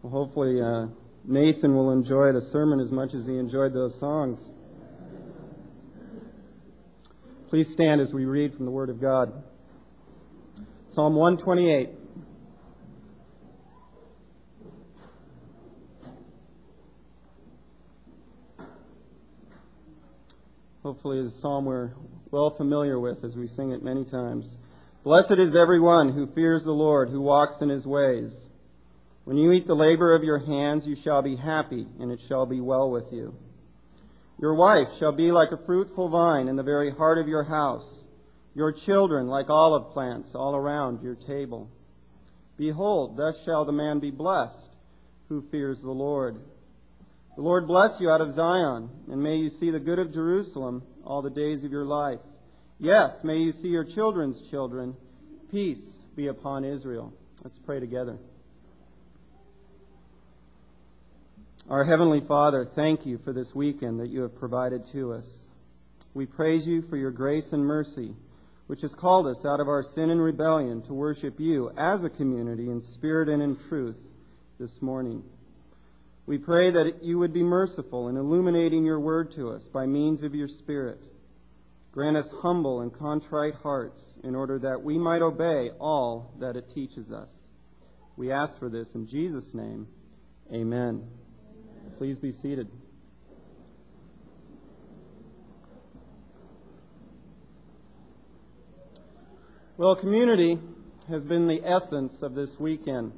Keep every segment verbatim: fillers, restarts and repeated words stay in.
Well, hopefully uh, Nathan will enjoy the sermon as much as he enjoyed those songs. Please stand as we read from the Word of God. Psalm one twenty-eight. Hopefully it's a psalm we're well familiar with as we sing it many times. Blessed is everyone who fears the Lord, who walks in his ways. When you eat the labor of your hands, you shall be happy, and it shall be well with you. Your wife shall be like a fruitful vine in the very heart of your house, your children like olive plants all around your table. Behold, thus shall the man be blessed who fears the Lord. The Lord bless you out of Zion, and may you see the good of Jerusalem all the days of your life. Yes, may you see your children's children. Peace be upon Israel. Let's pray together. Our Heavenly Father, thank you for this weekend that you have provided to us. We praise you for your grace and mercy, which has called us out of our sin and rebellion to worship you as a community in spirit and in truth this morning. We pray that you would be merciful in illuminating your word to us by means of your Spirit. Grant us humble and contrite hearts in order that we might obey all that it teaches us. We ask for this in Jesus' name. Amen. Please be seated. Well, community has been the essence of this weekend.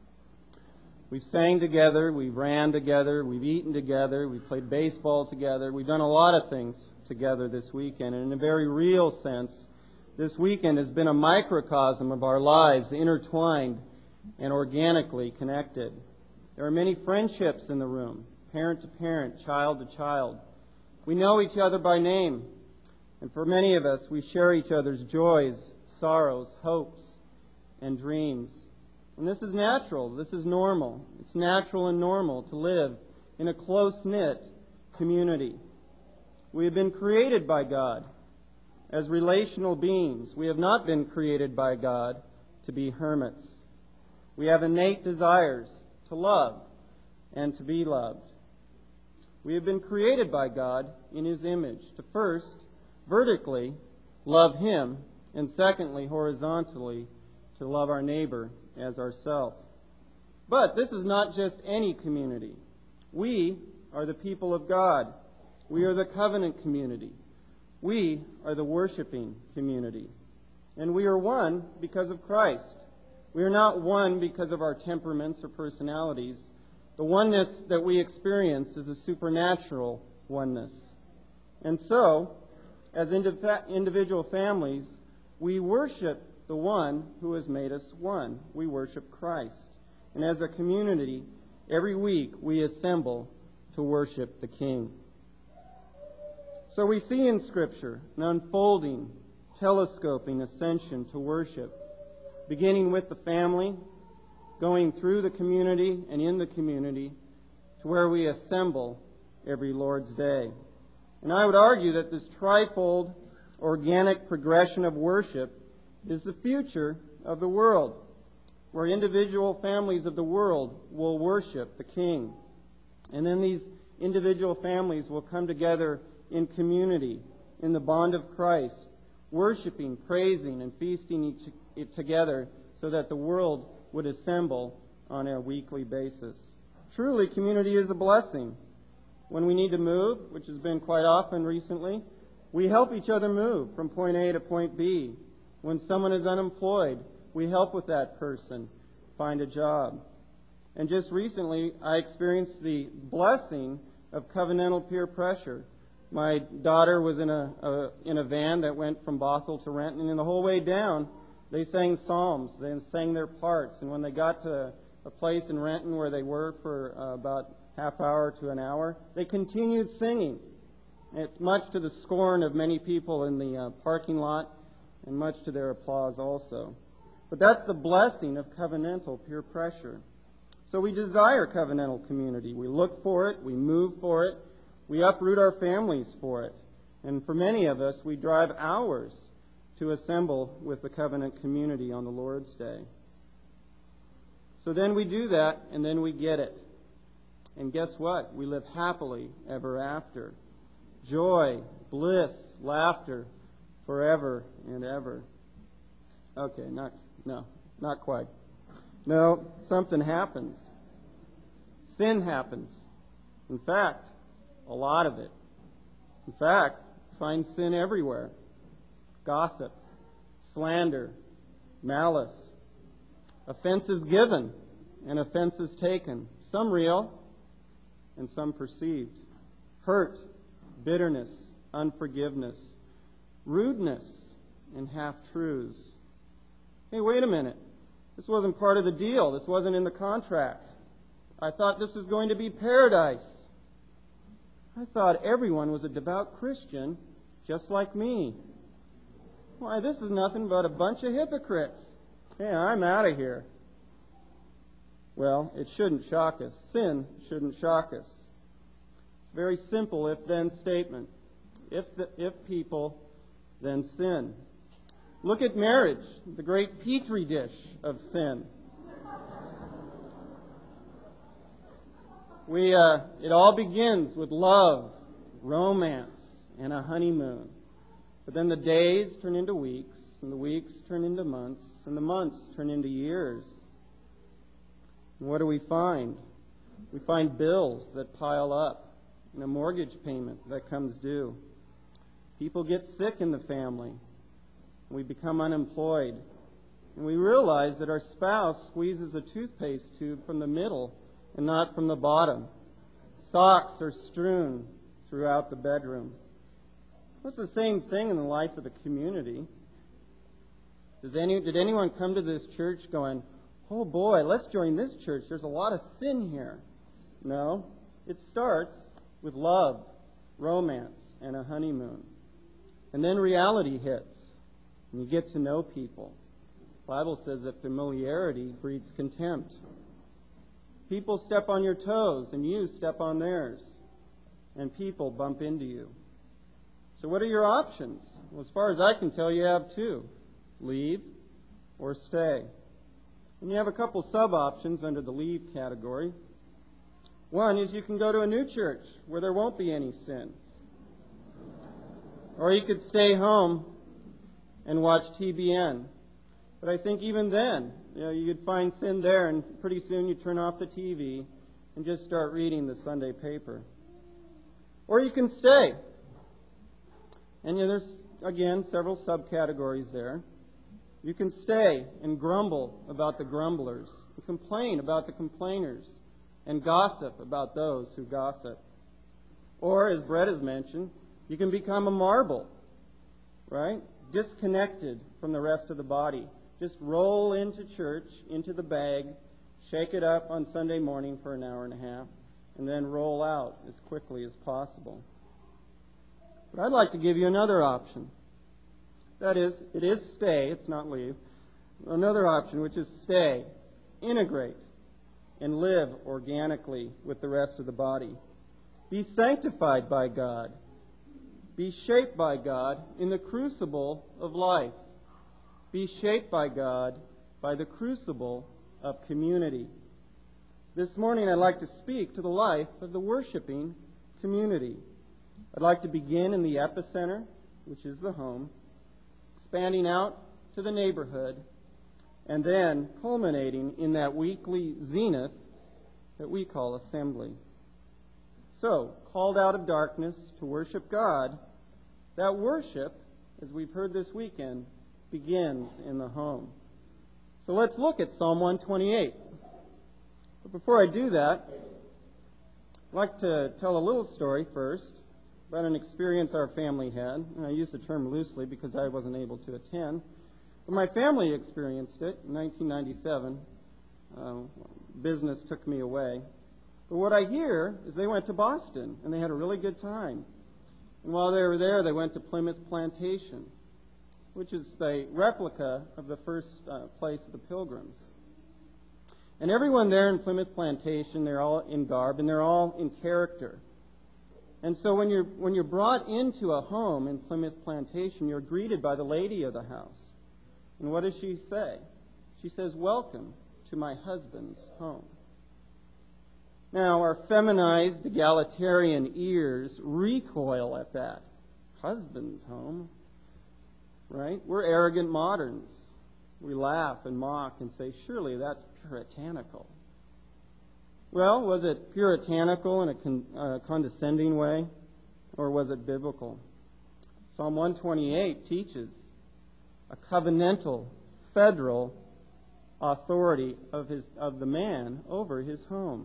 We've sang together, we've ran together, we've eaten together, we've played baseball together. We've done a lot of things together this weekend. And in a very real sense, this weekend has been a microcosm of our lives, intertwined and organically connected. There are many friendships in the room, parent to parent, child to child. We know each other by name, and for many of us, we share each other's joys, sorrows, hopes, and dreams. And this is natural, this is normal. It's natural and normal to live in a close-knit community. We have been created by God as relational beings. We have not been created by God to be hermits. We have innate desires to love and to be loved. We have been created by God in His image to first, vertically, love Him, and secondly, horizontally, to love our neighbor as ourselves. But this is not just any community. We are the people of God. We are the covenant community. We are the worshiping community. And we are one because of Christ. We are not one because of our temperaments or personalities. The oneness that we experience is a supernatural oneness. And so, as indiv- individual families, we worship the one who has made us one. We worship Christ. And as a community, every week we assemble to worship the King. So we see in Scripture an unfolding, telescoping ascension to worship, beginning with the family, going through the community and in the community to where we assemble every Lord's Day. And I would argue that this trifold, organic progression of worship is the future of the world, where individual families of the world will worship the King. And then these individual families will come together in community, in the bond of Christ, worshiping, praising, and feasting each, it together so that the world would assemble on a weekly basis. Truly, community is a blessing. When we need to move, which has been quite often recently, we help each other move from point A to point B. When someone is unemployed, we help with that person find a job. And just recently, I experienced the blessing of covenantal peer pressure. My daughter was in a, a in a van that went from Bothell to Renton, and the whole way down, they sang psalms. They sang their parts. And when they got to a place in Renton where they were for uh, about half hour to an hour, they continued singing, it, much to the scorn of many people in the uh, parking lot, and much to their applause also. But that's the blessing of covenantal peer pressure. So we desire covenantal community. We look for it, we move for it, we uproot our families for it. And for many of us, we drive hours to assemble with the covenant community on the Lord's Day. So then we do that, and then we get it. And guess what? We live happily ever after. Joy, bliss, laughter, forever and ever. Okay, not, no, not quite. No, something happens. Sin happens. In fact, a lot of it. In fact, find sin everywhere. Gossip, slander, malice, offenses given and offenses taken, some real and some perceived, hurt, bitterness, unforgiveness, rudeness, and half-truths. Hey, wait a minute. This wasn't part of the deal. This wasn't in the contract. I thought this was going to be paradise. I thought everyone was a devout Christian just like me. Why, this is nothing but a bunch of hypocrites. Hey, I'm out of here. Well, it shouldn't shock us. Sin shouldn't shock us. It's a very simple if-then statement. If, the, if people, then sin. Look at marriage, the great petri dish of sin. We, uh, it all begins with love, romance, and a honeymoon. But then the days turn into weeks, and the weeks turn into months, and the months turn into years. And what do we find? We find bills that pile up, and a mortgage payment that comes due. People get sick in the family. We become unemployed. And we realize that our spouse squeezes a toothpaste tube from the middle and not from the bottom. Socks are strewn throughout the bedroom. It's the same thing in the life of the community. Does any, did anyone come to this church going, oh boy, let's join this church. There's a lot of sin here. No. It starts with love, romance, and a honeymoon. And then reality hits, and you get to know people. The Bible says that familiarity breeds contempt. People step on your toes, and you step on theirs. And people bump into you. So what are your options? Well, as far as I can tell, you have two. Leave or stay. And you have a couple sub-options under the leave category. One is you can go to a new church where there won't be any sin. Or you could stay home and watch T B N. But I think even then, you know, you'd find sin there, and pretty soon you turn off the T V and just start reading the Sunday paper. Or you can stay. And you know, there's, again, several subcategories there. You can stay and grumble about the grumblers, and complain about the complainers, and gossip about those who gossip. Or, as Brett has mentioned, you can become a marble, right? Disconnected from the rest of the body. Just roll into church, into the bag, shake it up on Sunday morning for an hour and a half, and then roll out as quickly as possible. But I'd like to give you another option. That is, it is stay, it's not leave. Another option, which is stay, integrate, and live organically with the rest of the body. Be sanctified by God. Be shaped by God in the crucible of life. Be shaped by God by the crucible of community. This morning I'd like to speak to the life of the worshiping community. I'd like to begin in the epicenter, which is the home, expanding out to the neighborhood, and then culminating in that weekly zenith that we call assembly. So, called out of darkness to worship God, that worship, as we've heard this weekend, begins in the home. So let's look at Psalm one twenty-eight. But before I do that, I'd like to tell a little story first about an experience our family had. And I use the term loosely because I wasn't able to attend. But my family experienced it in nineteen ninety-seven. Uh, business took me away. But what I hear is they went to Boston, and they had a really good time. And while they were there, they went to Plymouth Plantation, which is the replica of the first uh, place of the Pilgrims. And everyone there in Plymouth Plantation, they're all in garb, and they're all in character. And so when you're, when you're brought into a home in Plymouth Plantation, you're greeted by the lady of the house. And what does she say? She says, "Welcome to my husband's home. Now, our feminized egalitarian ears recoil at that. Husband's home, right? We're arrogant moderns. We laugh and mock and say, surely that's puritanical. Well, was it puritanical in a con- uh, condescending way, or was it biblical? Psalm one twenty-eight teaches a covenantal, federal authority of his of the man over his home.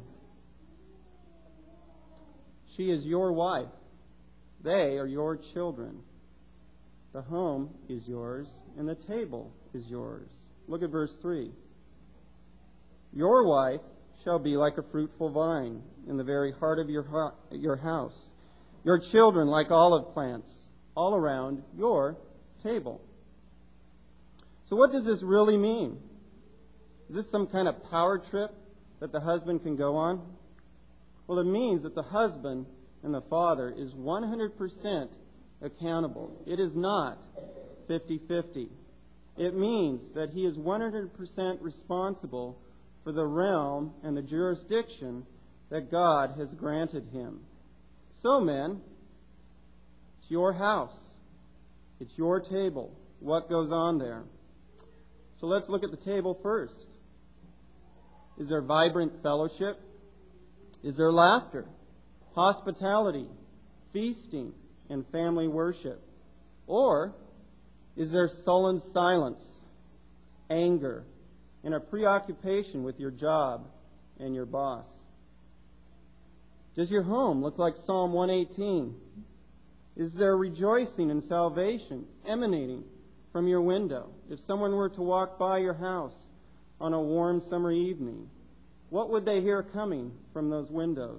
She is your wife. They are your children. The home is yours, and the table is yours. Look at verse three. Your wife shall be like a fruitful vine in the very heart of your, ho- your house. Your children like olive plants all around your table. So what does this really mean? Is this some kind of power trip that the husband can go on? Well, it means that the husband and the father is one hundred percent accountable. It is not fifty-fifty. It means that he is one hundred percent responsible for the realm and the jurisdiction that God has granted him. So, men, it's your house. It's your table. What goes on there? So let's look at the table first. Is there vibrant fellowship? Is there laughter, hospitality, feasting, and family worship? Or is there sullen silence, anger, and a preoccupation with your job and your boss? Does your home look like Psalm one eighteen? Is there rejoicing and salvation emanating from your window? If someone were to walk by your house on a warm summer evening, what would they hear coming from those windows?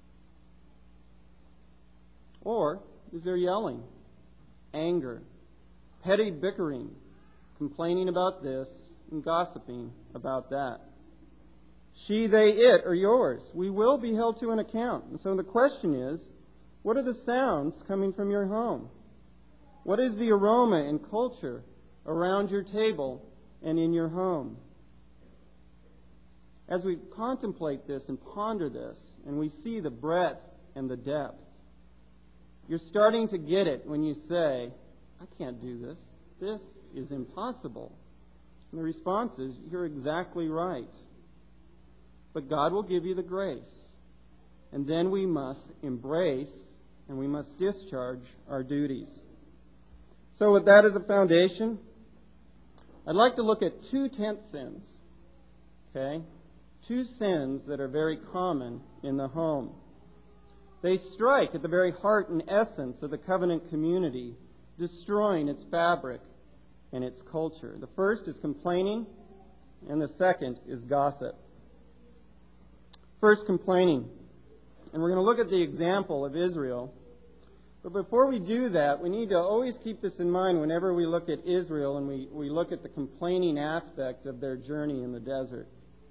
Or is there yelling, anger, petty bickering, complaining about this and gossiping about that? She, they, it are yours. We will be held to an account. And so the question is, what are the sounds coming from your home? What is the aroma and culture around your table and in your home? As we contemplate this and ponder this, and we see the breadth and the depth, you're starting to get it when you say, I can't do this. This is impossible. And the response is, you're exactly right. But God will give you the grace. And then we must embrace and we must discharge our duties. So with that as a foundation, I'd like to look at two tenth sins. Okay? Two sins that are very common in the home. They strike at the very heart and essence of the covenant community, destroying its fabric and its culture. The first is complaining, and the second is gossip. First, complaining. And we're going to look at the example of Israel. But before we do that, we need to always keep this in mind whenever we look at Israel and we, we look at the complaining aspect of their journey in the desert.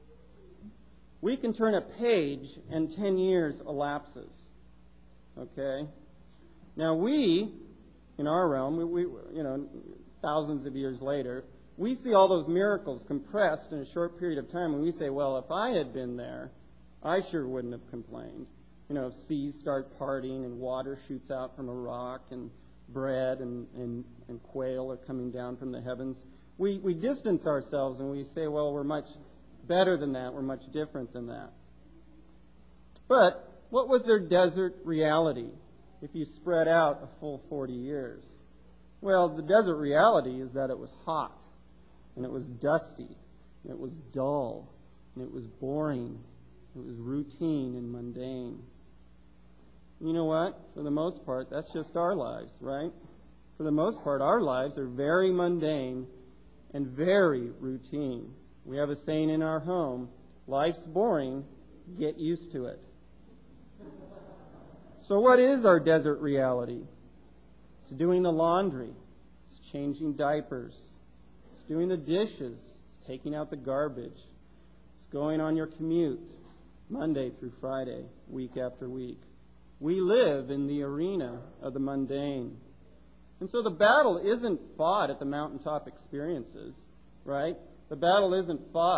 We can turn a page and ten years elapses. Okay? Now we, in our realm, we, we you know, thousands of years later, we see all those miracles compressed in a short period of time, and we say, well, if I had been there, I sure wouldn't have complained. You know, seas start parting and water shoots out from a rock and bread and, and, and quail are coming down from the heavens. We, we distance ourselves and we say, well, we're much better than that. We're much different than that. But what was their desert reality if you spread out a full forty years? Well, the desert reality is that it was hot and it was dusty and it was dull and it was boring. It was routine and mundane. You know what? For the most part, that's just our lives, right? For the most part, our lives are very mundane and very routine. We have a saying in our home, life's boring, get used to it. So what is our desert reality? It's doing the laundry. It's changing diapers. It's doing the dishes. It's taking out the garbage. It's going on your commute. Monday through Friday, week after week. We live in the arena of the mundane. And so the battle isn't fought at the mountaintop experiences, right? The battle isn't fought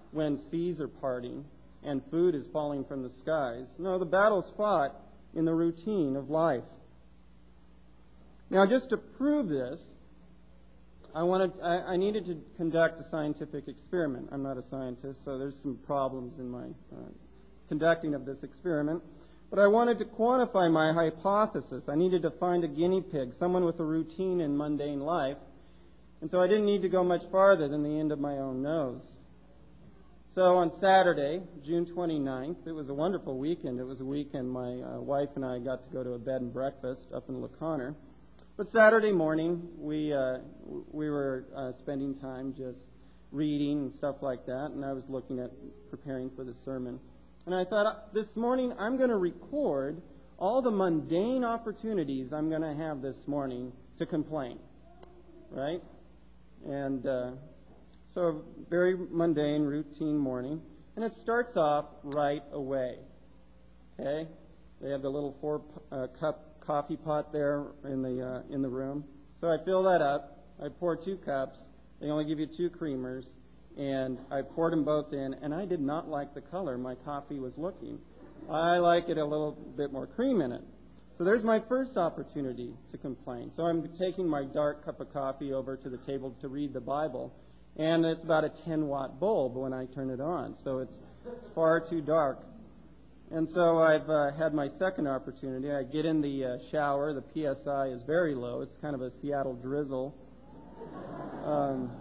when seas are parting and food is falling from the skies. No, the battle's fought in the routine of life. Now, just to prove this, I wanted, I, I needed to conduct a scientific experiment. I'm not a scientist, so there's some problems in my uh, conducting of this experiment. But I wanted to quantify my hypothesis. I needed to find a guinea pig, someone with a routine and mundane life. And so I didn't need to go much farther than the end of my own nose. So on Saturday, June twenty-ninth, it was a wonderful weekend. It was a weekend my uh, wife and I got to go to a bed and breakfast up in La Conner. But Saturday morning, we uh, we were uh, spending time just reading and stuff like that, and I was looking at preparing for the sermon. And I thought, this morning I'm going to record all the mundane opportunities I'm going to have this morning to complain, right? And uh, so very mundane, routine morning. And it starts off right away, okay? They have the little four-cup coffee pot there in the uh, in the room. So I fill that up. I pour two cups. They only give you two creamers. And I poured them both in, and I did not like the color my coffee was looking. I like it a little bit more cream in it. So there's my first opportunity to complain. So I'm taking my dark cup of coffee over to the table to read the Bible, and it's about a ten-watt bulb when I turn it on. So it's, it's far too dark. And so I've uh, had my second opportunity. I get in the uh, shower. The P S I is very low. It's kind of a Seattle drizzle. Um,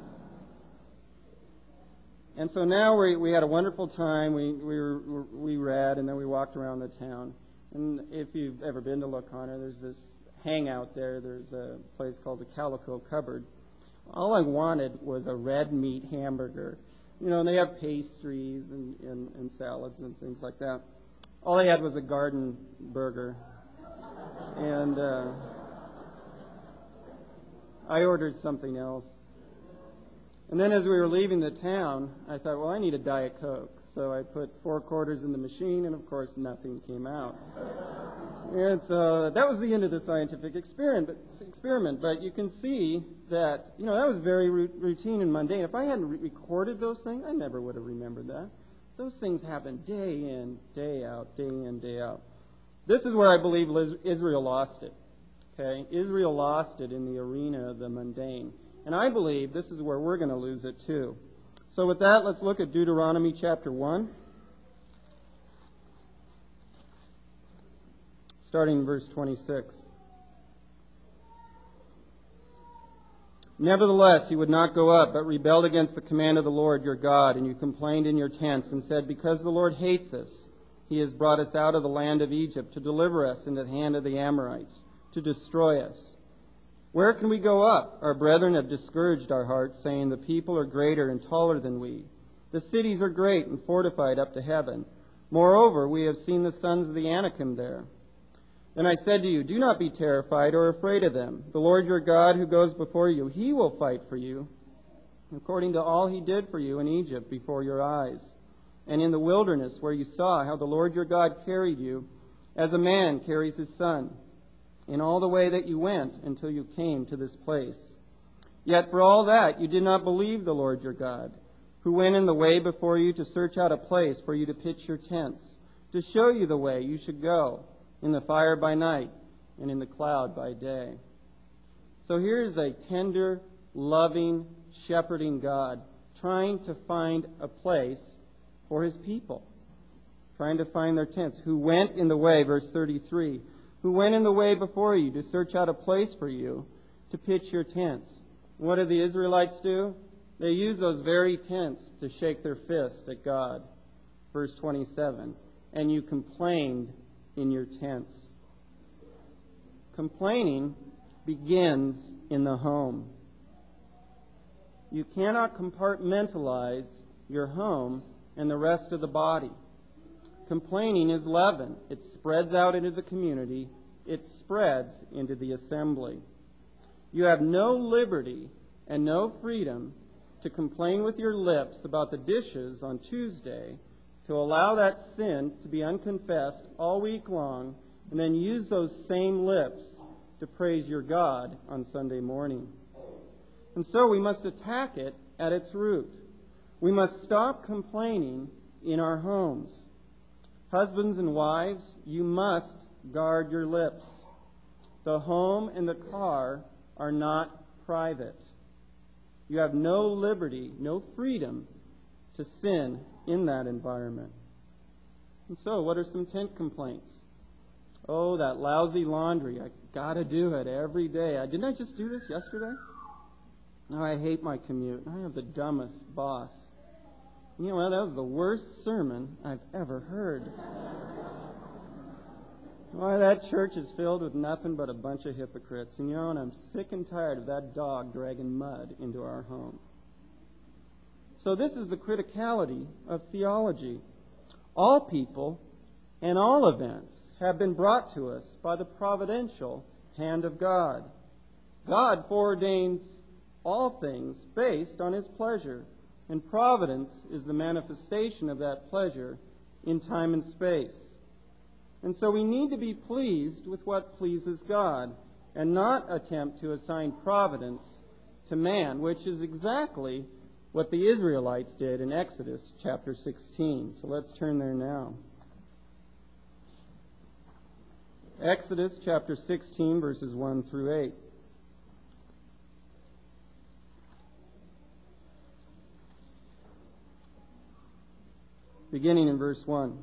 And so now we we had a wonderful time. We we were, we read, and then we walked around the town. And if you've ever been to La Conner, there's this hangout there. There's a place called the Calico Cupboard. All I wanted was a red meat hamburger. You know, and they have pastries and, and, and salads and things like that. All I had was a garden burger. And uh, I ordered something else. And then as we were leaving the town, I thought, well, I need a Diet Coke. So I put four quarters in the machine, and of course, nothing came out. And so that was the end of the scientific experiment. Experiment. But you can see that, you know, that was very routine and mundane. If I hadn't re- recorded those things, I never would have remembered that. Those things happen day in, day out, day in, day out. This is where I believe Israel lost it. Okay? Israel lost it in the arena of the mundane. And I believe this is where we're going to lose it too. So with that, let's look at Deuteronomy chapter one. Starting in verse twenty-six. Nevertheless, you would not go up, but rebelled against the command of the Lord your God, and you complained in your tents and said, because the Lord hates us, he has brought us out of the land of Egypt to deliver us into the hand of the Amorites, to destroy us. Where can we go up? Our brethren have discouraged our hearts, saying, the people are greater and taller than we. The cities are great and fortified up to heaven. Moreover, we have seen the sons of the Anakim there. Then I said to you, do not be terrified or afraid of them. The Lord your God who goes before you, he will fight for you, according to all he did for you in Egypt before your eyes, and in the wilderness where you saw how the Lord your God carried you, as a man carries his son, in all the way that you went until you came to this place. Yet for all that you did not believe the Lord your God, who went in the way before you to search out a place for you to pitch your tents, to show you the way you should go, in the fire by night and in the cloud by day. So here's a tender, loving, shepherding God trying to find a place for his people, trying to find their tents, who went in the way, verse thirty-three, who went in the way before you to search out a place for you to pitch your tents. What did the Israelites do? They used those very tents to shake their fist at God. Verse twenty-seven, and you complained in your tents. Complaining begins in the home. You cannot compartmentalize your home and the rest of the body. Complaining is leaven. It spreads out into the community. It spreads into the assembly. You have no liberty and no freedom to complain with your lips about the dishes on Tuesday, to allow that sin to be unconfessed all week long, and then use those same lips to praise your God on Sunday morning. And so we must attack it at its root. We must stop complaining in our homes. Husbands and wives, you must guard your lips. The home and the car are not private. You have no liberty, no freedom to sin in that environment. And so, what are some tent complaints? Oh, that lousy laundry. I gotta do it every day. I, didn't I just do this yesterday? Oh, I hate my commute. I have the dumbest boss. You know what? That was the worst sermon I've ever heard. Why, that church is filled with nothing but a bunch of hypocrites. And you know, and I'm sick and tired of that dog dragging mud into our home. So this is the criticality of theology. All people and all events have been brought to us by the providential hand of God. God foreordains all things based on His pleasure, and providence is the manifestation of that pleasure in time and space. And so we need to be pleased with what pleases God and not attempt to assign providence to man, which is exactly what the Israelites did in Exodus chapter sixteen. So let's turn there now. Exodus chapter sixteen, verses one through eight. Beginning in verse one.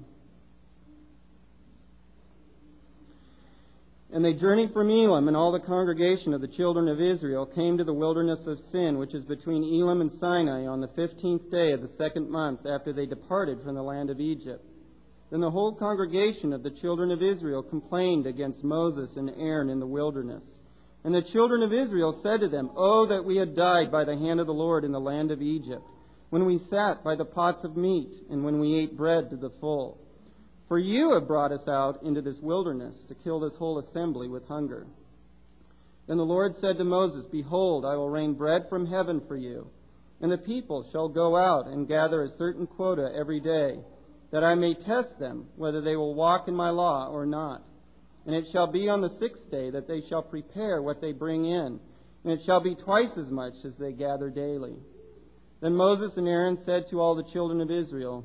And they journeyed from Elim, and all the congregation of the children of Israel came to the wilderness of Sin, which is between Elim and Sinai, on the fifteenth day of the second month after they departed from the land of Egypt. Then the whole congregation of the children of Israel complained against Moses and Aaron in the wilderness. And the children of Israel said to them, "Oh, that we had died by the hand of the Lord in the land of Egypt, when we sat by the pots of meat, and when we ate bread to the full. For you have brought us out into this wilderness to kill this whole assembly with hunger." Then the Lord said to Moses, "Behold, I will rain bread from heaven for you, and the people shall go out and gather a certain quota every day, that I may test them whether they will walk in my law or not. And it shall be on the sixth day that they shall prepare what they bring in, and it shall be twice as much as they gather daily." Then Moses and Aaron said to all the children of Israel,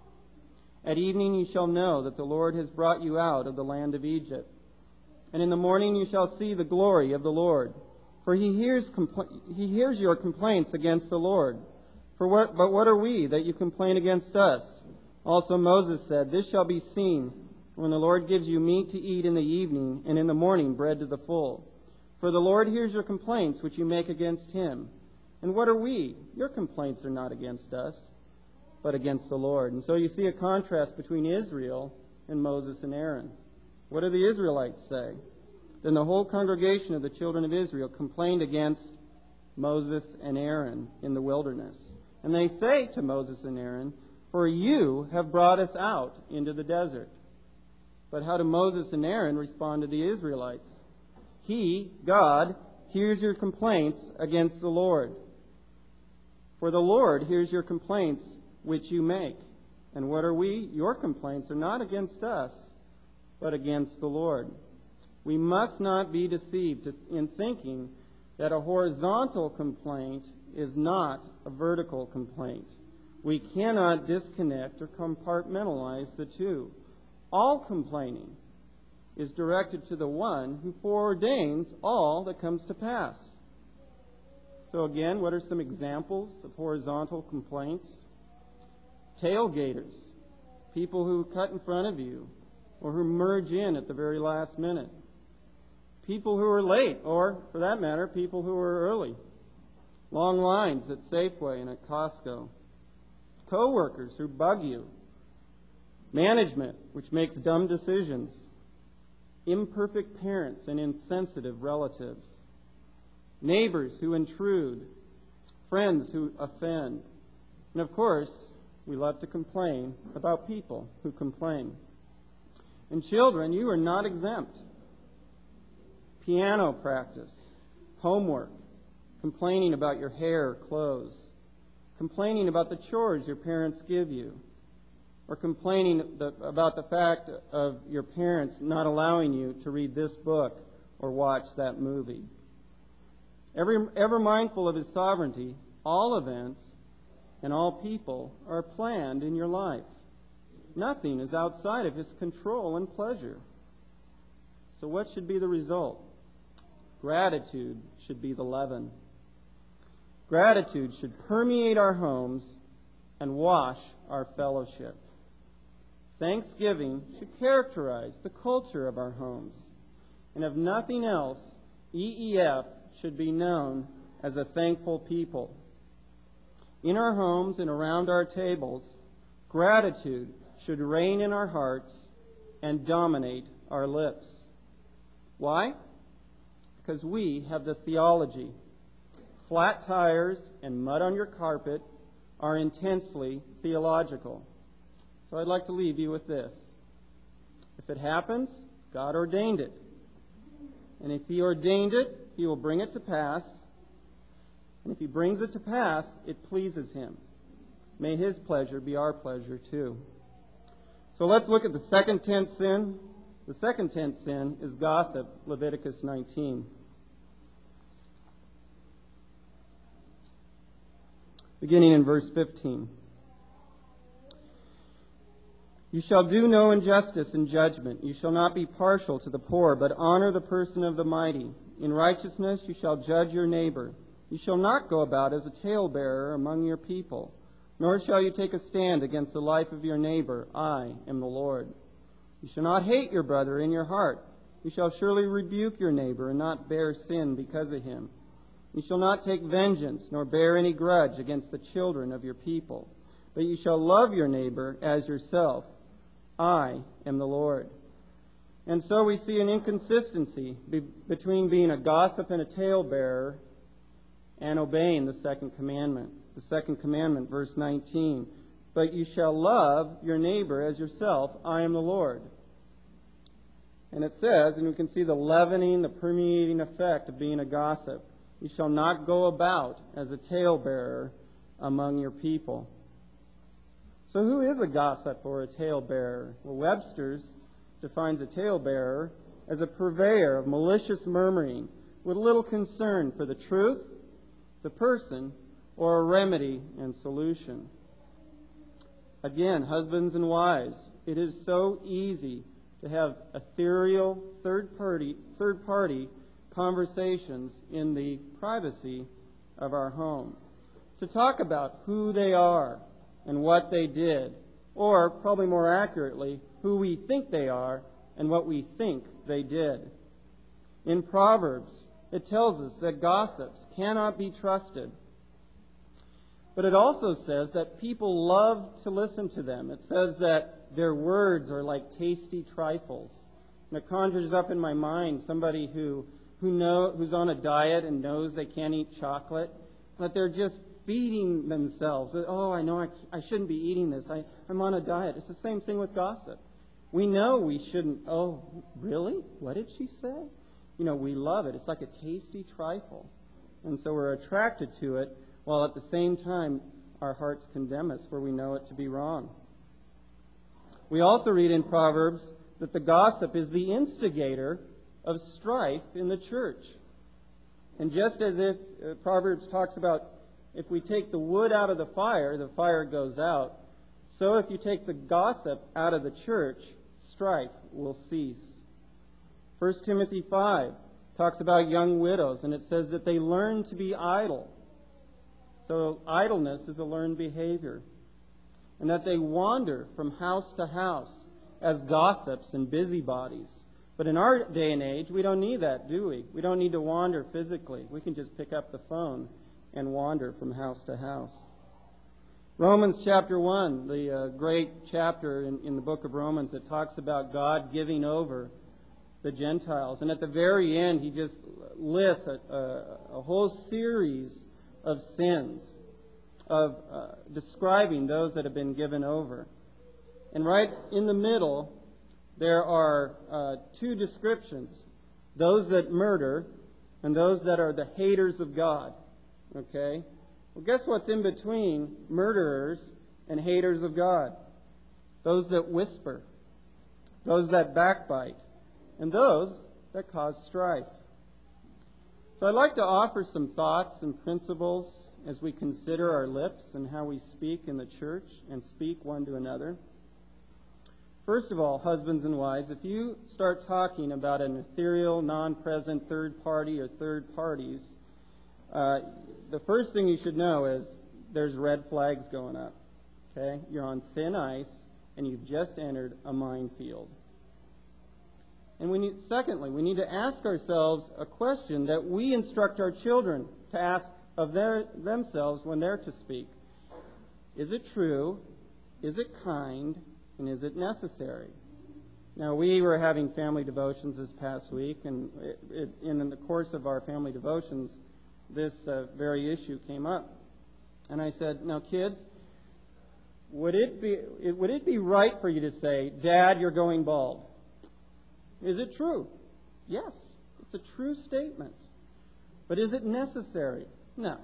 "At evening you shall know that the Lord has brought you out of the land of Egypt. And in the morning you shall see the glory of the Lord. For he hears, compl- he hears your complaints against the Lord. For what, but what are we that you complain against us?" Also Moses said, "This shall be seen when the Lord gives you meat to eat in the evening, and in the morning bread to the full. For the Lord hears your complaints which you make against him. And what are we? Your complaints are not against us, but against the Lord." And so you see a contrast between Israel and Moses and Aaron. What do the Israelites say? Then the whole congregation of the children of Israel complained against Moses and Aaron in the wilderness. And they say to Moses and Aaron, "For you have brought us out into the desert." But how do Moses and Aaron respond to the Israelites? He, God, hears your complaints against the Lord. For the Lord hears your complaints which you make. And what are we? Your complaints are not against us, but against the Lord. We must not be deceived in thinking that a horizontal complaint is not a vertical complaint. We cannot disconnect or compartmentalize the two. All complaining is directed to the one who foreordains all that comes to pass. So again, what are some examples of horizontal complaints? Tailgaters, people who cut in front of you or who merge in at the very last minute. People who are late, or, for that matter, people who are early. Long lines at Safeway and at Costco. Co-workers who bug you. Management, which makes dumb decisions. Imperfect parents and insensitive relatives. Neighbors who intrude. Friends who offend. And of course, we love to complain about people who complain. And children, you are not exempt. Piano practice, homework, complaining about your hair or clothes, complaining about the chores your parents give you, or complaining the, about the fact of your parents not allowing you to read this book or watch that movie. Ever, ever mindful of His sovereignty, all events and all people are planned in your life. Nothing is outside of His control and pleasure. So what should be the result? Gratitude should be the leaven. Gratitude should permeate our homes and wash our fellowship. Thanksgiving should characterize the culture of our homes. And if nothing else, E E F should be known as a thankful people. In our homes and around our tables, gratitude should reign in our hearts and dominate our lips. Why? Because we have the theology. Flat tires and mud on your carpet are intensely theological. So I'd like to leave you with this. If it happens, God ordained it. And if He ordained it, He will bring it to pass. And if He brings it to pass, it pleases Him. May His pleasure be our pleasure too. So let's look at the second tenth sin. The second tenth sin is gossip, Leviticus nineteen. Beginning in verse fifteen. You shall do no injustice in judgment. You shall not be partial to the poor, but honor the person of the mighty. In righteousness you shall judge your neighbor. You shall not go about as a talebearer among your people, nor shall you take a stand against the life of your neighbor. I am the Lord. You shall not hate your brother in your heart. You shall surely rebuke your neighbor and not bear sin because of him. You shall not take vengeance, nor bear any grudge against the children of your people, but you shall love your neighbor as yourself. I am the Lord. And so we see an inconsistency be- between being a gossip and a talebearer and obeying the second commandment. The second commandment, verse nineteen. But you shall love your neighbor as yourself. I am the Lord. And it says, and we can see the leavening, the permeating effect of being a gossip. You shall not go about as a talebearer among your people. So who is a gossip or a talebearer? Well, Webster's defines a talebearer as a purveyor of malicious murmuring with little concern for the truth, the person, or a remedy and solution. Again, husbands and wives, it is so easy to have ethereal third-party third-party conversations in the privacy of our home, to talk about who they are and what they did, or probably more accurately, who we think they are and what we think they did. In Proverbs, it tells us that gossips cannot be trusted. But it also says that people love to listen to them. It says that their words are like tasty trifles. And it conjures up in my mind somebody who who know who's on a diet and knows they can't eat chocolate, but they're just feeding themselves. Oh, I know I, I shouldn't be eating this. I, I'm on a diet. It's the same thing with gossip. We know we shouldn't. Oh, really? What did she say? You know, we love it. It's like a tasty trifle. And so we're attracted to it, while at the same time our hearts condemn us where we know it to be wrong. We also read in Proverbs that the gossip is the instigator of strife in the church. And just as if uh, Proverbs talks about if we take the wood out of the fire, the fire goes out, so if you take the gossip out of the church, strife will cease. First Timothy five talks about young widows, and it says that they learn to be idle. So idleness is a learned behavior. And that they wander from house to house as gossips and busybodies. But in our day and age, we don't need that, do we? We don't need to wander physically. We can just pick up the phone and wander from house to house. Romans chapter one, the uh, great chapter in, in the book of Romans that talks about God giving over the Gentiles. And at the very end, he just lists a, a, a whole series of sins, of uh, describing those that have been given over. And right in the middle, there are uh, two descriptions, those that murder and those that are the haters of God. Okay? Well, guess what's in between murderers and haters of God? Those that whisper, those that backbite, and those that cause strife. So I'd like to offer some thoughts and principles as we consider our lips and how we speak in the church and speak one to another. First of all, husbands and wives, if you start talking about an ethereal, non-present third party or third parties, uh, the first thing you should know is there's red flags going up. Okay? You're on thin ice, and you've just entered a minefield. And we need, secondly, we need to ask ourselves a question that we instruct our children to ask of their, themselves when they're to speak. Is it true? Is it kind? And is it necessary? Now, we were having family devotions this past week, and it, it, in the course of our family devotions, this uh, very issue came up. And I said, now, kids, would it be, it, would it be right for you to say, Dad, you're going bald? Is it true? Yes, it's a true statement. But is it necessary? No.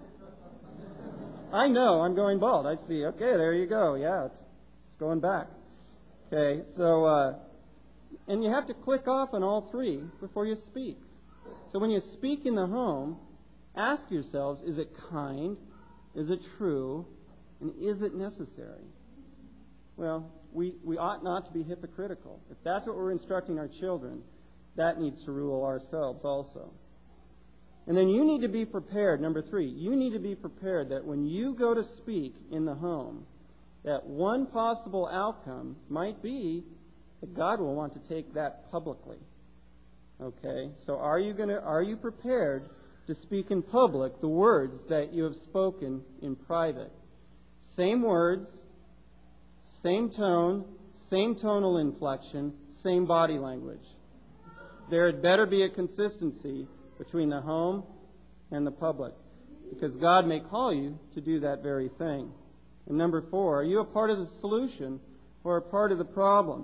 I know I'm going bald. I see. Okay, there you go. Yeah, it's, it's going back. Okay, so, uh, and you have to click off on all three before you speak. So when you speak in the home, ask yourselves, is it kind? Is it true? And is it necessary? Well, we, we ought not to be hypocritical. If that's what we're instructing our children, that needs to rule ourselves also. And then you need to be prepared, number three, you need to be prepared that when you go to speak in the home, that one possible outcome might be that God will want to take that publicly. Okay? So are you going to, are you prepared to speak in public the words that you have spoken in private? Same words, same tone, same tonal inflection, same body language. There had better be a consistency between the home and the public, because God may call you to do that very thing. And number four, are you a part of the solution or a part of the problem?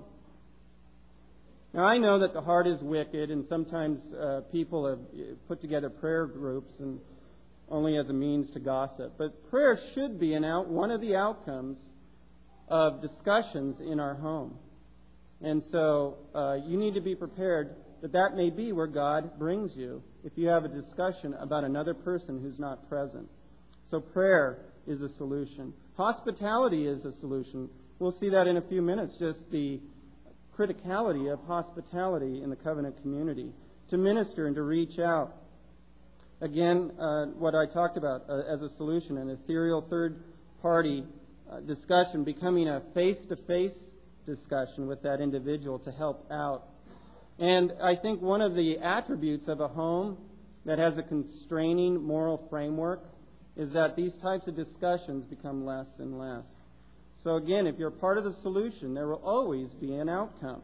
Now, I know that the heart is wicked, and sometimes uh, people have put together prayer groups and only as a means to gossip. But prayer should be an out, one of the outcomes of discussions in our home. And so uh, you need to be prepared that that may be where God brings you if you have a discussion about another person who's not present. So prayer is a solution. Hospitality is a solution. We'll see that in a few minutes, just the criticality of hospitality in the covenant community, to minister and to reach out. Again, uh, what I talked about uh, as a solution, an ethereal third-party uh, discussion, becoming a face-to-face discussion with that individual to help out. And I think one of the attributes of a home that has a constraining moral framework is that these types of discussions become less and less. So again, if you're part of the solution, there will always be an outcome.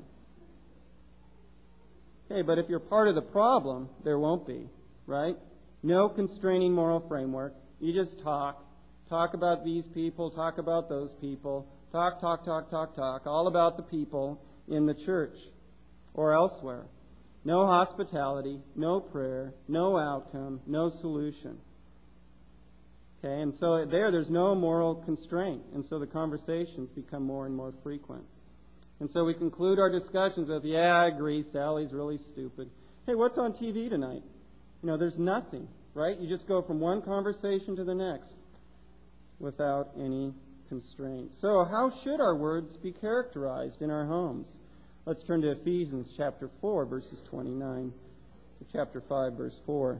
Okay, but if you're part of the problem, there won't be, right? No constraining moral framework. You just talk. Talk about these people, talk about those people. Talk, talk, talk, talk, talk. All about the people in the church or elsewhere. No hospitality, no prayer, no outcome, no solution. Okay, and so there, there's no moral constraint, and so the conversations become more and more frequent. And so we conclude our discussions with, yeah, I agree, Sally's really stupid. Hey, what's on T V tonight? You know, there's nothing, right? You just go from one conversation to the next without any constraint. So how should our words be characterized in our homes? Let's turn to Ephesians chapter four, verses twenty-nine to chapter five, verse four.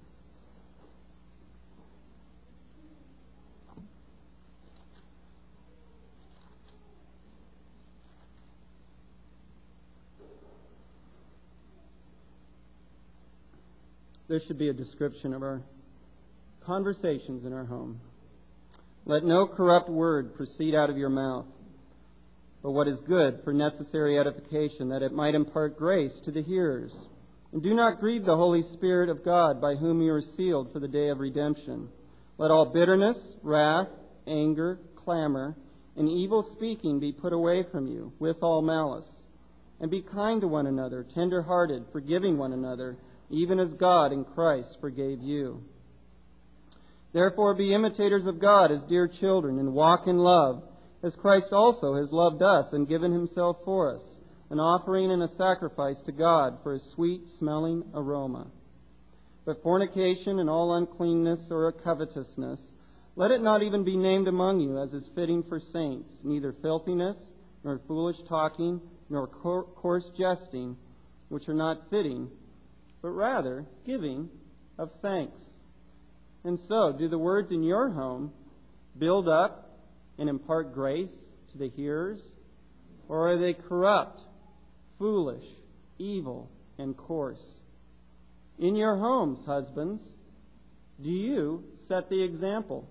There should be a description of our conversations in our home. Let no corrupt word proceed out of your mouth, but what is good for necessary edification, that it might impart grace to the hearers. And do not grieve the Holy Spirit of God, by whom you are sealed for the day of redemption. Let all bitterness, wrath, anger, clamor, and evil speaking be put away from you, with all malice. And be kind to one another, tender-hearted, forgiving one another, even as God in Christ forgave you. Therefore be imitators of God as dear children, and walk in love, as Christ also has loved us and given himself for us, an offering and a sacrifice to God for a sweet-smelling aroma. But fornication and all uncleanness or covetousness, Let it not even be named among you, as is fitting for saints, neither filthiness, nor foolish talking, nor coarse jesting, which are not fitting, but rather giving of thanks. And so, do the words in your home build up and impart grace to the hearers, or are they corrupt, foolish, evil, and coarse? In your homes, husbands, do you set the example?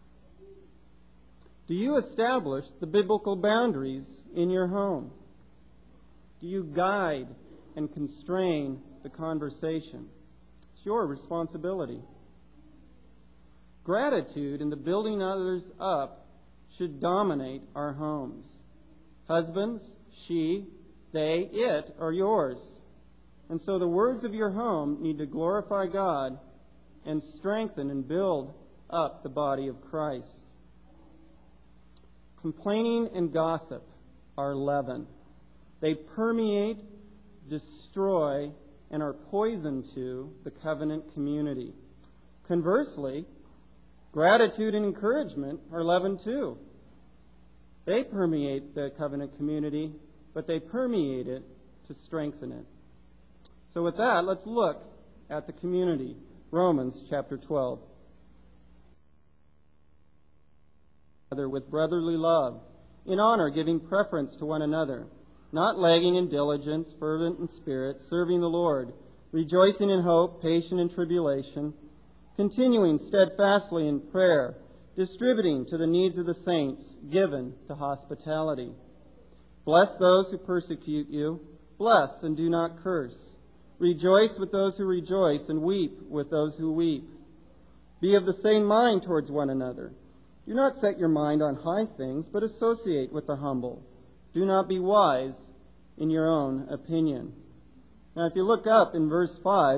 Do you establish the biblical boundaries in your home? Do you guide and constrain the conversation? It's your responsibility. Gratitude and the building others up should dominate our homes. Husbands, she, they, it are yours. And so the words of your home need to glorify God and strengthen and build up the body of Christ. Complaining and gossip are leaven. They permeate, destroy, and are poison to the covenant community. Conversely, gratitude and encouragement are leaven too. They permeate the covenant community, but they permeate it to strengthen it. So with that, let's look at the community. Romans chapter twelve. With brotherly love, in honor giving preference to one another, not lagging in diligence, fervent in spirit, serving the Lord, rejoicing in hope, patient in tribulation, continuing steadfastly in prayer, distributing to the needs of the saints, given to hospitality. Bless those who persecute you, bless and do not curse. Rejoice with those who rejoice, and weep with those who weep. Be of the same mind towards one another. Do not set your mind on high things, but associate with the humble. Do not be wise in your own opinion. Now, if you look up in verse five,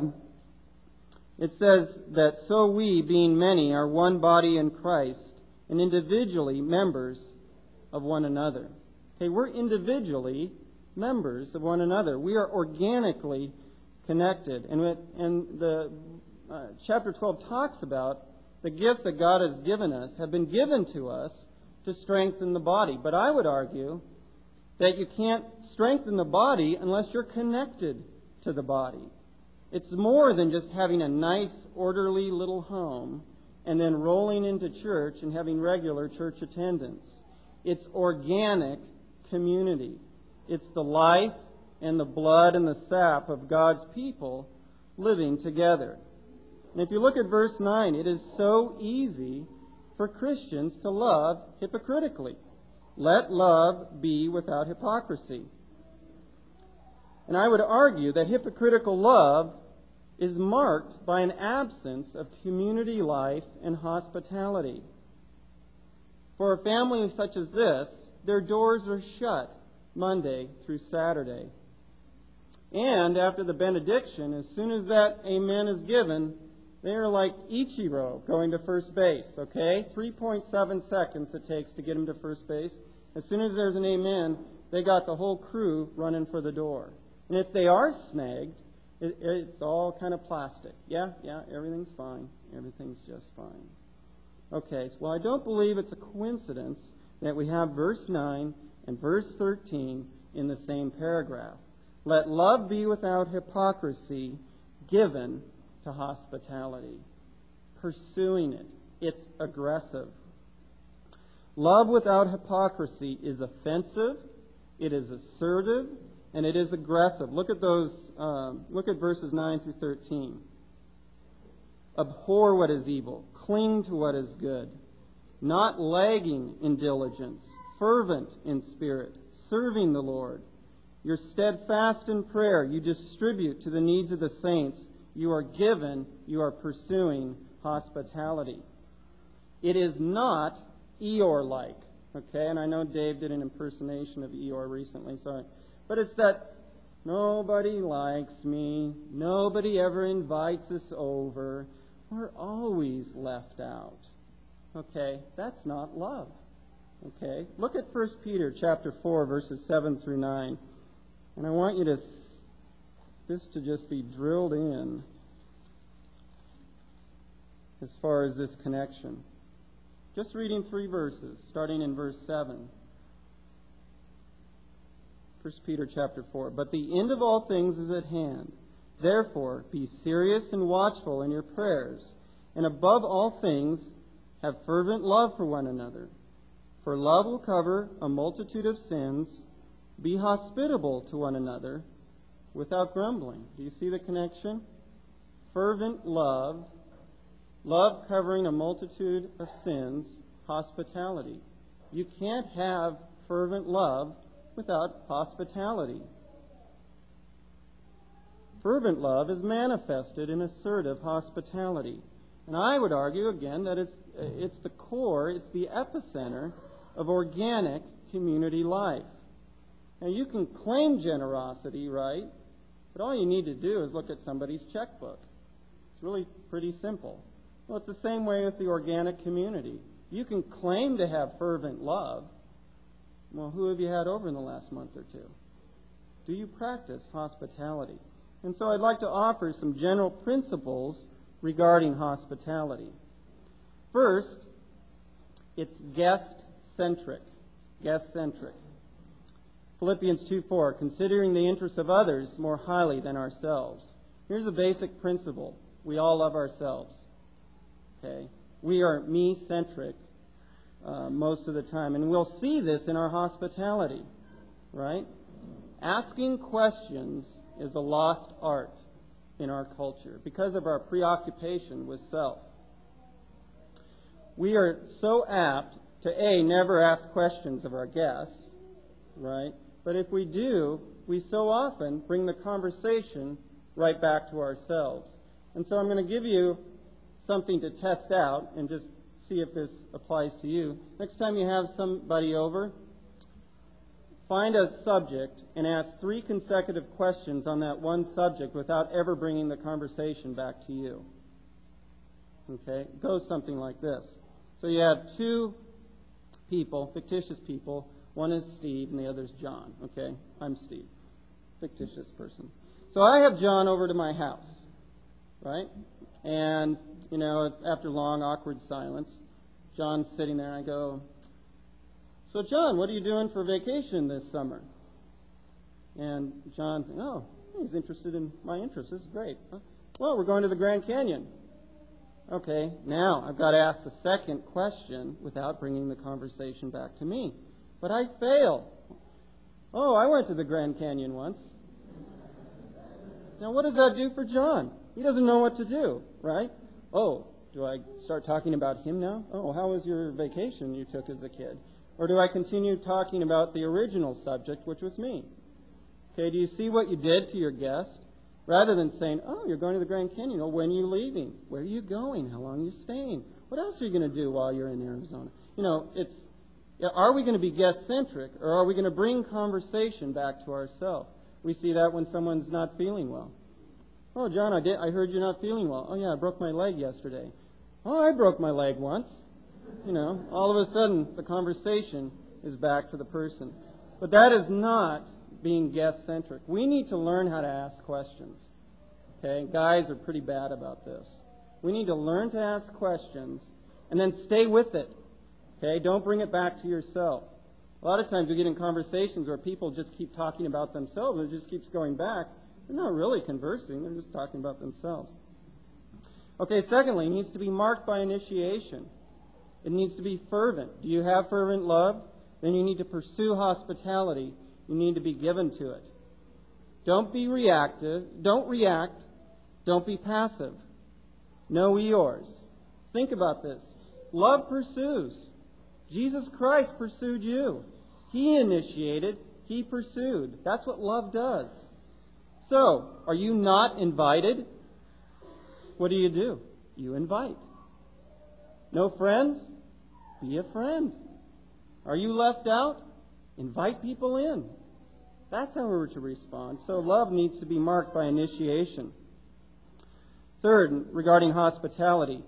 it says that so we, being many, are one body in Christ, and individually members of one another. Okay, we're individually members of one another. We are organically connected. And, it, and the uh, chapter twelve talks about the gifts that God has given us have been given to us to strengthen the body. But I would argue that you can't strengthen the body unless you're connected to the body. It's more than just having a nice, orderly little home and then rolling into church and having regular church attendance. It's organic community. It's the life and the blood and the sap of God's people living together. And if you look at verse nine, it is so easy for Christians to love hypocritically. Let love be without hypocrisy. And I would argue that hypocritical love is marked by an absence of community life and hospitality. For a family such as this, their doors are shut Monday through Saturday. And after the benediction, as soon as that amen is given, they are like Ichiro going to first base, okay? three point seven seconds it takes to get him to first base. As soon as there's an amen, they got the whole crew running for the door. And if they are snagged, it, it's all kind of plastic. Yeah, yeah, everything's fine. Everything's just fine. Okay, so well, I don't believe it's a coincidence that we have verse nine and verse thirteen in the same paragraph. Let love be without hypocrisy, given to hospitality. Pursuing it. It's aggressive. Love without hypocrisy is offensive, it is assertive, and it is aggressive. Look at those. Um, look at verses nine through thirteen. Abhor what is evil, cling to what is good, not lagging in diligence, fervent in spirit, serving the Lord. You're steadfast in prayer. You distribute to the needs of the saints. You are given, you are pursuing hospitality. It is not Eeyore-like, okay? And I know Dave did an impersonation of Eeyore recently, sorry. But it's that nobody likes me, nobody ever invites us over, we're always left out. Okay, that's not love. Okay, look at First Peter chapter four, verses seven through nine. And I want you to, this to just be drilled in as far as this connection. Just reading three verses, starting in verse seven. First Peter chapter four. But the end of all things is at hand. Therefore, be serious and watchful in your prayers, and above all things, have fervent love for one another. For love will cover a multitude of sins. Be hospitable to one another without grumbling. Do you see the connection? Fervent love, love covering a multitude of sins, hospitality. You can't have fervent love without hospitality. Fervent love is manifested in assertive hospitality. And I would argue, again, that it's, it's the core, it's the epicenter of organic community life. Now, you can claim generosity, right? But all you need to do is look at somebody's checkbook. It's really pretty simple. Well, it's the same way with the organic community. You can claim to have fervent love. Well, who have you had over in the last month or two? Do you practice hospitality? And so I'd like to offer some general principles regarding hospitality. First, it's guest-centric. Guest-centric. Philippians two four, considering the interests of others more highly than ourselves. Here's a basic principle. We all love ourselves. Okay? We are me-centric uh, most of the time. And we'll see this in our hospitality. Right? Asking questions is a lost art in our culture because of our preoccupation with self. We are so apt to, A, never ask questions of our guests, right? But if we do, we so often bring the conversation right back to ourselves. And so I'm going to give you something to test out and just see if this applies to you. Next time you have somebody over, find a subject and ask three consecutive questions on that one subject without ever bringing the conversation back to you. Okay? It goes something like this. So you have two people, fictitious people. One is Steve and the other is John. Okay? I'm Steve. Fictitious person. So I have John over to my house. Right? And, you know, after long, awkward silence, John's sitting there and I go, "So, John, what are you doing for vacation this summer?" And John, oh, he's interested in my interests. This is great. Well, we're going to the Grand Canyon. Okay, now I've got to ask the second question without bringing the conversation back to me. But I fail. Oh, I went to the Grand Canyon once. Now, what does that do for John? He doesn't know what to do, right? Oh, do I start talking about him now? Oh, how was your vacation you took as a kid? Or do I continue talking about the original subject, which was me? Okay, do you see what you did to your guest? Rather than saying, oh, you're going to the Grand Canyon. Oh, when are you leaving? Where are you going? How long are you staying? What else are you going to do while you're in Arizona? You know, it's, are we going to be guest-centric, or are we going to bring conversation back to ourselves? We see that when someone's not feeling well. Oh, John, I did. I heard you're not feeling well. Oh, yeah, I broke my leg yesterday. Oh, I broke my leg once. You know, all of a sudden, the conversation is back to the person. But that is not being guest-centric. We need to learn how to ask questions. Okay? Guys are pretty bad about this. We need to learn to ask questions and then stay with it. Okay? Don't bring it back to yourself. A lot of times we get in conversations where people just keep talking about themselves and it just keeps going back. They're not really conversing. They're just talking about themselves. Okay, secondly, it needs to be marked by initiation. It needs to be fervent. Do you have fervent love? Then you need to pursue hospitality. You need to be given to it. Don't be reactive. Don't react. Don't be passive. Know yours. Think about this. Love pursues. Jesus Christ pursued you. He initiated. He pursued. That's what love does. So, are you not invited? What do you do? You invite. No friends? Be a friend. Are you left out? Invite people in. That's how we're to respond. So love needs to be marked by initiation. Third, regarding hospitality.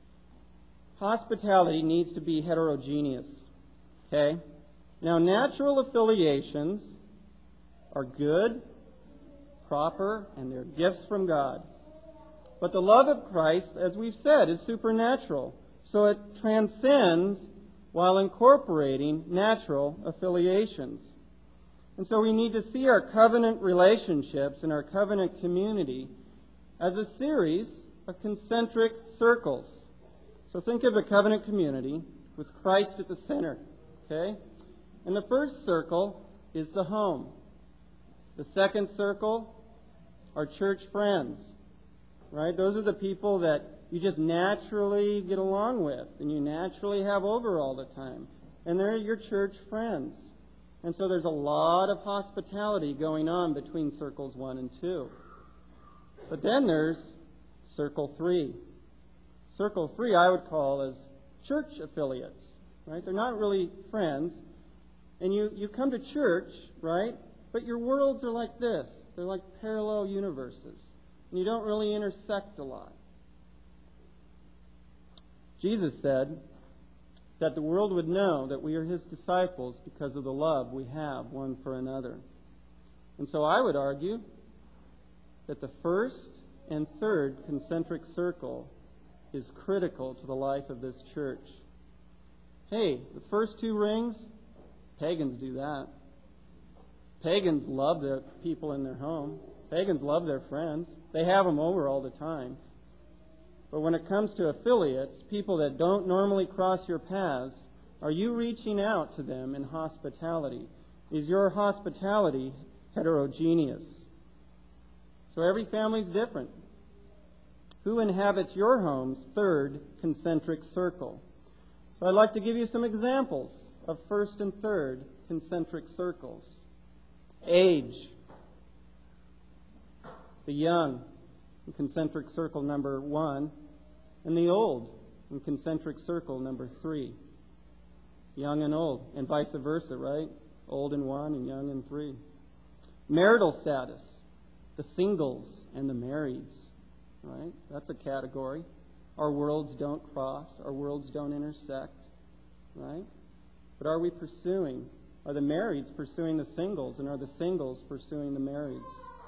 Hospitality needs to be heterogeneous. Okay? Now, natural affiliations are good, proper, and they're gifts from God. But the love of Christ, as we've said, is supernatural. So it transcends while incorporating natural affiliations. And so we need to see our covenant relationships and our covenant community as a series of concentric circles. So think of the covenant community with Christ at the center, okay? And the first circle is the home. The second circle are church friends, right? Those are the people that you just naturally get along with and you naturally have over all the time. And they're your church friends. And so there's a lot of hospitality going on between circles one and two. But then there's circle three. Circle three I would call as church affiliates, right? They're not really friends. And you, you come to church, right? But your worlds are like this. They're like parallel universes. And you don't really intersect a lot. Jesus said that the world would know that we are His disciples because of the love we have one for another. And so I would argue that the first and third concentric circle is critical to the life of this church. Hey, the first two rings, pagans do that. Pagans love the people in their home. Pagans love their friends. They have them over all the time. But when it comes to affiliates, people that don't normally cross your paths, are you reaching out to them in hospitality? Is your hospitality heterogeneous? So every family's different. Who inhabits your home's third concentric circle? So I'd like to give you some examples of first and third concentric circles. Age. The young in concentric circle number one, and the old in concentric circle number three. Young and old, and vice versa, right? Old in one and young in three. Marital status. The singles and the marrieds, right? That's a category. Our worlds don't cross. Our worlds don't intersect, right? But are we pursuing? Are the marrieds pursuing the singles, and are the singles pursuing the marrieds?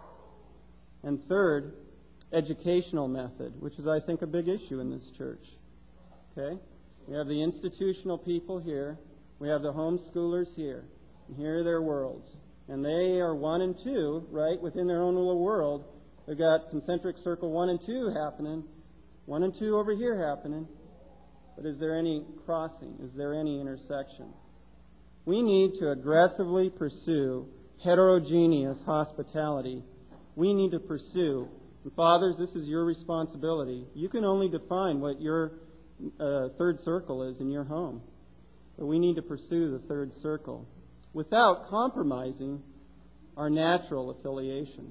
And third, educational method, which is, I think, a big issue in this church. Okay? We have the institutional people here. We have the homeschoolers here. And here are their worlds. And they are one and two, right, within their own little world. They've got concentric circle one and two happening. One and two over here happening. But is there any crossing? Is there any intersection? We need to aggressively pursue heterogeneous hospitality. We need to pursue, and fathers, this is your responsibility. You can only define what your uh, third circle is in your home. But we need to pursue the third circle without compromising our natural affiliations.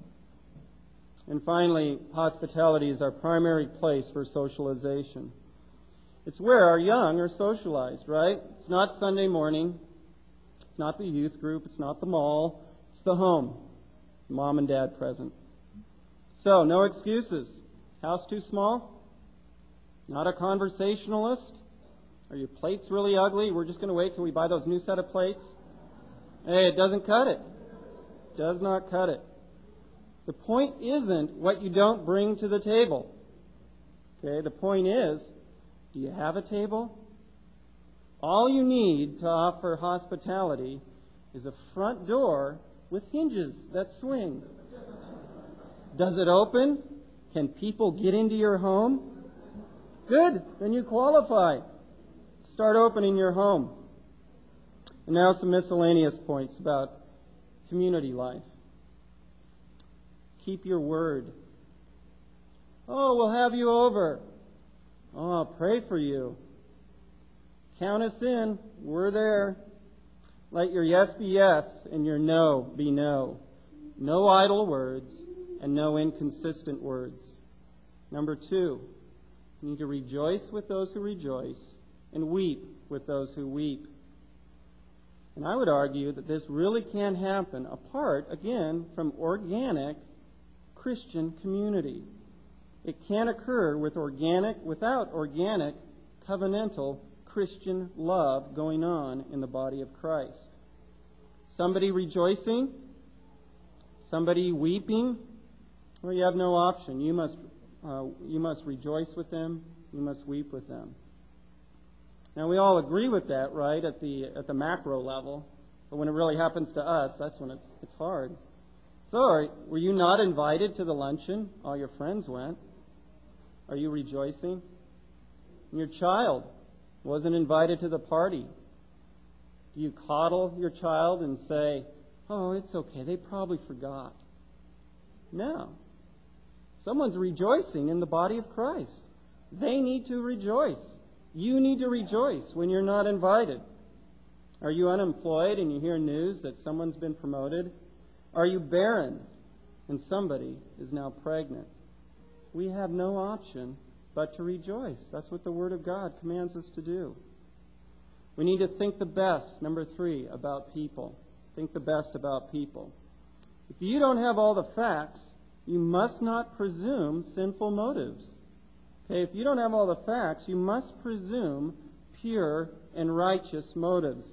And finally, hospitality is our primary place for socialization. It's where our young are socialized, right? It's not Sunday morning. It's not the youth group. It's not the mall. It's the home. Mom and dad present. So, no excuses. House too small? Not a conversationalist? Are your plates really ugly? We're just going to wait till we buy those new set of plates? Hey, it doesn't cut it. Does not cut it. The point isn't what you don't bring to the table. Okay, the point is, do you have a table? All you need to offer hospitality is a front door with hinges that swing. Does it open? Can people get into your home? Good, then you qualify. Start opening your home. And now some miscellaneous points about community life. Keep your word. Oh, we'll have you over. Oh, I'll pray for you. Count us in. We're there. Let your yes be yes and your no be no. No idle words and no inconsistent words. Number two, you need to rejoice with those who rejoice and weep with those who weep. And I would argue that this really can't happen apart, again, from organic Christian community. It can't occur with organic, without organic, covenantal Christian love going on in the body of Christ. Somebody rejoicing, somebody weeping, well, you have no option. You must, uh, you must rejoice with them. You must weep with them. Now, we all agree with that, right, at the at the macro level. But when it really happens to us, that's when it, it's hard. So, are, were you not invited to the luncheon? All your friends went. Are you rejoicing? And your child wasn't invited to the party. Do you coddle your child and say, oh, it's okay, they probably forgot? No. Someone's rejoicing in the body of Christ. They need to rejoice. You need to rejoice when you're not invited. Are you unemployed and you hear news that someone's been promoted? Are you barren and somebody is now pregnant? We have no option but to rejoice. That's what the Word of God commands us to do. We need to think the best, number three, about people. Think the best about people. If you don't have all the facts, you must not presume sinful motives. Okay, if you don't have all the facts, you must presume pure and righteous motives.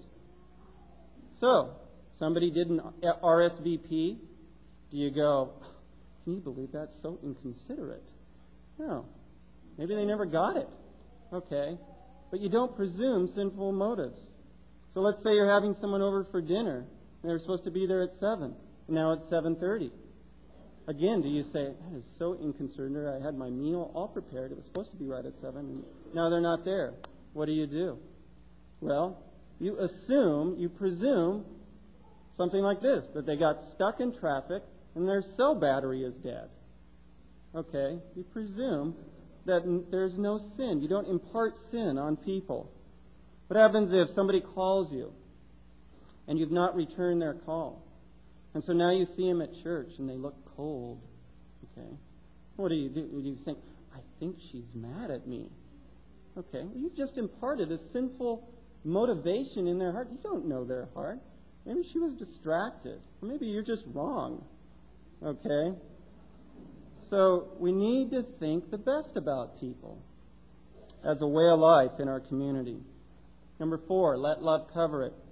So, somebody did an R S V P. Do you go, can you believe that's so inconsiderate? No. Maybe they never got it. Okay. But you don't presume sinful motives. So let's say you're having someone over for dinner, and they're supposed to be there at seven, and now it's seven thirty. Again, do you say, that is so inconsiderate, I had my meal all prepared, it was supposed to be right at seven, and now they're not there. What do you do? Well, you assume, you presume something like this, that they got stuck in traffic and their cell battery is dead. Okay, you presume that there's no sin. You don't impart sin on people. What happens if somebody calls you and you've not returned their call? And so now you see them at church and they look cold. Okay, what do you do? Do you think, I think she's mad at me? Okay, well, you've just imparted a sinful motivation in their heart. You don't know their heart. Maybe she was distracted. Or maybe you're just wrong. Okay? So we need to think the best about people as a way of life in our community. Number four, let love cover it.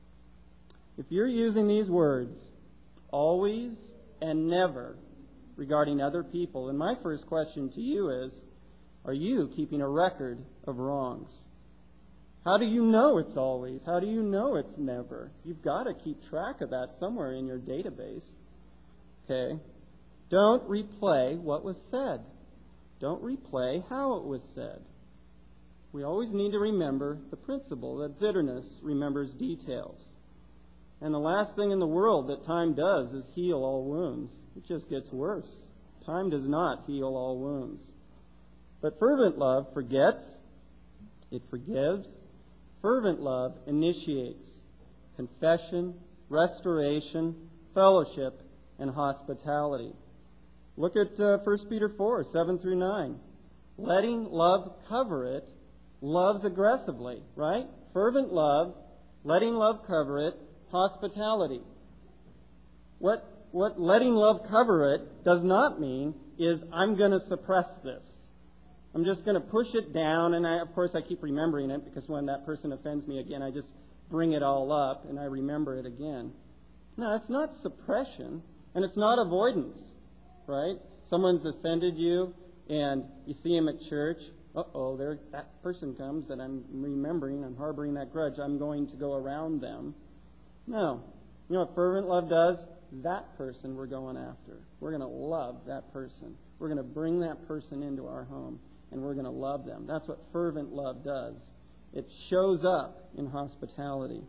If you're using these words, always and never, regarding other people, then my first question to you is, are you keeping a record of wrongs? How do you know it's always? How do you know it's never? You've got to keep track of that somewhere in your database. Okay? Don't replay what was said. Don't replay how it was said. We always need to remember the principle that bitterness remembers details. And the last thing in the world that time does is heal all wounds. It just gets worse. Time does not heal all wounds. But fervent love forgets, it forgives. Fervent love initiates confession, restoration, fellowship, and hospitality. Look at uh, First Peter four, seven through nine. Letting love cover it, loves aggressively, right? Fervent love, letting love cover it, hospitality. What, what letting love cover it does not mean is I'm going to suppress this. I'm just going to push it down, and I, of course I keep remembering it, because when that person offends me again, I just bring it all up, and I remember it again. No, it's not suppression, and it's not avoidance, right? Someone's offended you, and you see him at church. Uh-oh, there that person comes that I'm remembering, I'm harboring that grudge. I'm going to go around them. No. You know what fervent love does? That person we're going after. We're going to love that person. We're going to bring that person into our home, and we're going to love them. That's what fervent love does. It shows up in hospitality.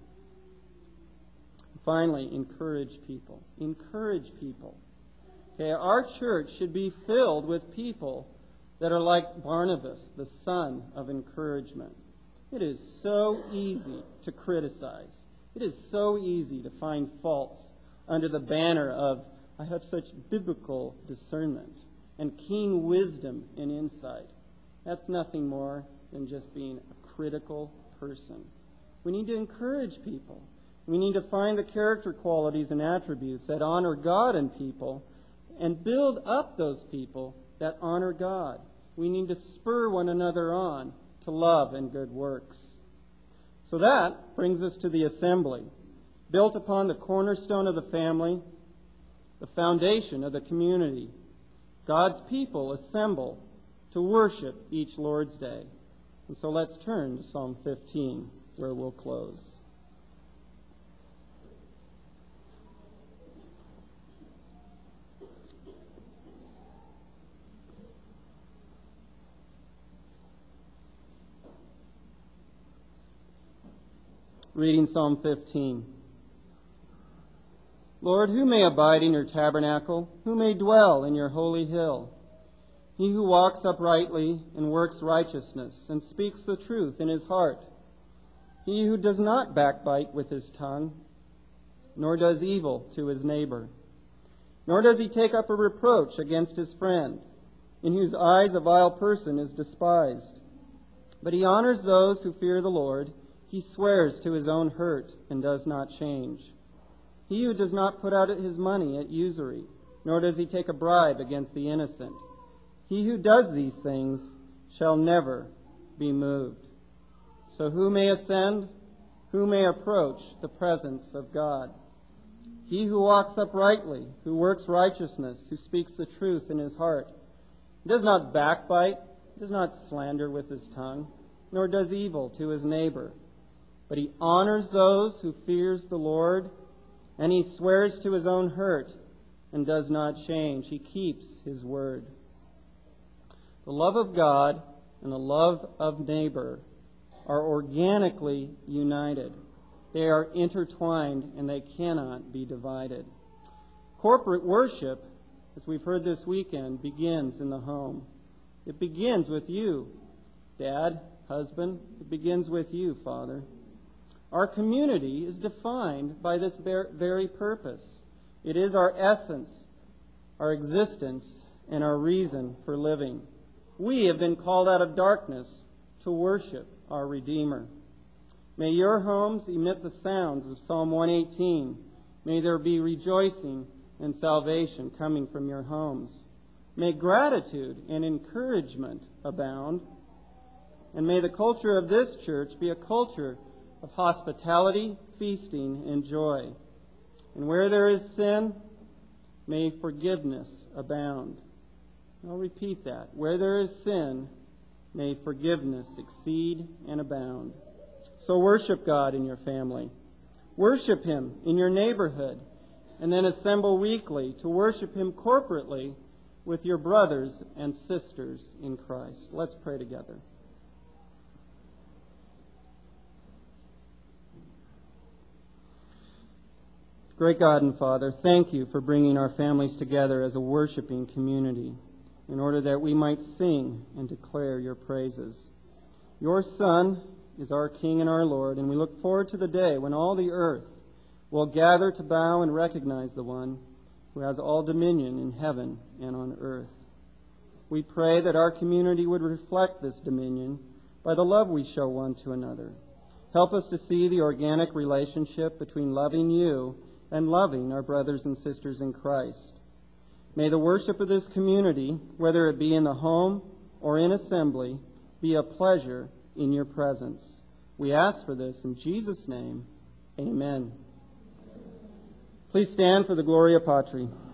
Finally, encourage people. Encourage people. Okay, our church should be filled with people that are like Barnabas, the son of encouragement. It is so easy to criticize. It is so easy to find faults under the banner of, I have such biblical discernment and keen wisdom and insight. That's nothing more than just being a critical person. We need to encourage people. We need to find the character qualities and attributes that honor God in people and build up those people that honor God. We need to spur one another on to love and good works. So that brings us to the assembly, built upon the cornerstone of the family, the foundation of the community. God's people assemble to worship each Lord's Day. And so let's turn to Psalm fifteen, where we'll close. Reading Psalm fifteen. Lord, who may abide in your tabernacle? Who may dwell in your holy hill? He who walks uprightly and works righteousness and speaks the truth in his heart. He who does not backbite with his tongue, nor does evil to his neighbor, nor does he take up a reproach against his friend, in whose eyes a vile person is despised. But he honors those who fear the Lord. He swears to his own hurt and does not change. He who does not put out his money at usury, nor does he take a bribe against the innocent. He who does these things shall never be moved. So who may ascend? Who may approach the presence of God? He who walks uprightly, who works righteousness, who speaks the truth in his heart, does not backbite, does not slander with his tongue, nor does evil to his neighbor. But he honors those who fears the Lord, and he swears to his own hurt and does not change. He keeps his word. The love of God and the love of neighbor are organically united. They are intertwined and they cannot be divided. Corporate worship, as we've heard this weekend, begins in the home. It begins with you, Dad, husband. It begins with you, Father. Our community is defined by this very purpose. It is our essence, our existence, and our reason for living. We have been called out of darkness to worship our Redeemer. May your homes emit the sounds of Psalm one eighteen. May there be rejoicing and salvation coming from your homes. May gratitude and encouragement abound. And may the culture of this church be a culture of hospitality, feasting, and joy. And where there is sin, may forgiveness abound. I'll repeat that. Where there is sin, may forgiveness exceed and abound. So worship God in your family. Worship Him in your neighborhood. And then assemble weekly to worship Him corporately with your brothers and sisters in Christ. Let's pray together. Great God and Father, thank you for bringing our families together as a worshiping community in order that we might sing and declare your praises. Your Son is our King and our Lord, and we look forward to the day when all the earth will gather to bow and recognize the one who has all dominion in heaven and on earth. We pray that our community would reflect this dominion by the love we show one to another. Help us to see the organic relationship between loving you and loving our brothers and sisters in Christ. May the worship of this community, whether it be in the home or in assembly, be a pleasure in your presence. We ask for this in Jesus' name. Amen. Please stand for the Gloria Patri.